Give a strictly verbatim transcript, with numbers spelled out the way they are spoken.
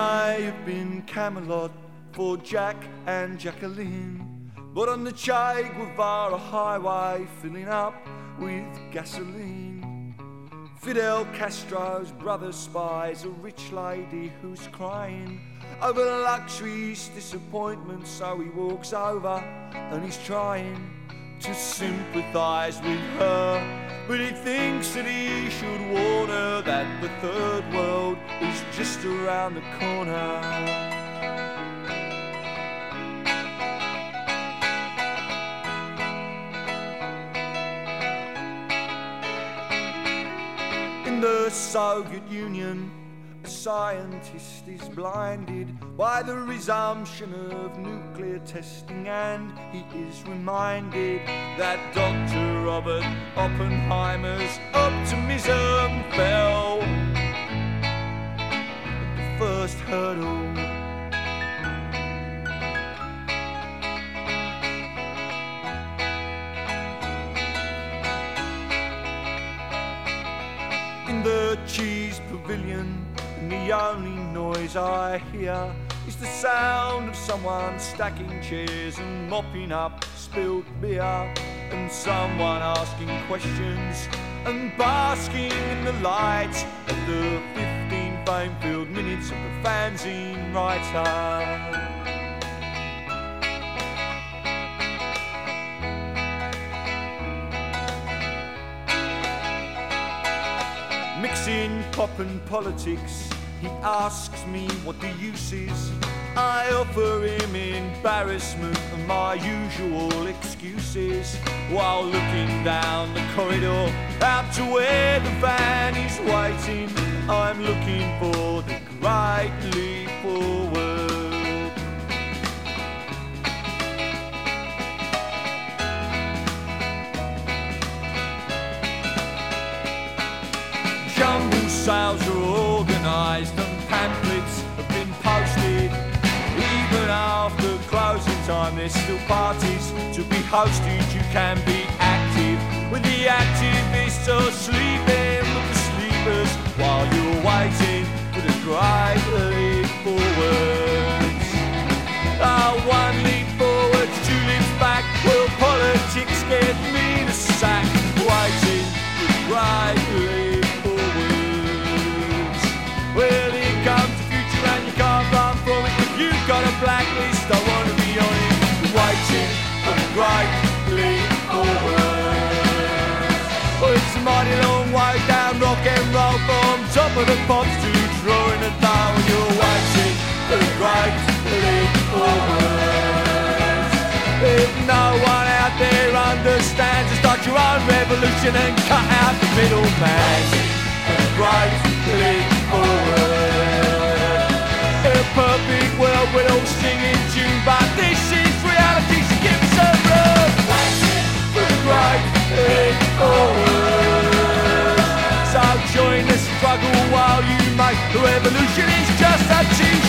may have been Camelot for Jack and Jacqueline, but on the Che Guevara highway filling up with gasoline. Fidel Castro's brother spies a rich lady who's crying over luxury's disappointment, so he walks over and he's trying to sympathise with her, but he thinks that he should warn her that the third world is just around the corner. In the Soviet Union, a scientist is blinded by the resumption of nuclear testing, and he is reminded that Doctor Robert Oppenheimer's optimism fell at the first hurdle. In the cheese pavilion, and the only noise I hear is the sound of someone stacking chairs and mopping up spilled beer, and someone asking questions and basking in the light of the fifteen fame-filled minutes of the fanzine writer. Mixing pop and politics, he asks me what the use is. I offer him embarrassment and my usual excuses, while looking down the corridor out to where the van is waiting. I'm looking for the great leap forward. Jumble sales are organised and pamphlets have been posted. Even after closing time there's still parties to be hosted. You can be active when the activists are sleeping with the sleepers, while you're waiting for the great leap forwards. Oh, one leap forwards, two leaps back. Will politics get me the sack? Waiting for the great leap forwards. Well, here comes the future and you can't run from it. If you've got a blacklist, I want to be on it. Waiting for the great leap forwards. Well, it's a mighty long way down rock and roll, from top of the pops to drawing the down. You're waiting for the great leap forwards. If no one out there understands, start your own revolution and cut out the middleman. For the great leap forward. In a perfect world we'd all sing in tune, but this is reality, so give me some room. Waiting for the great leap forward. So join the struggle while you make the revolution is just a cheat.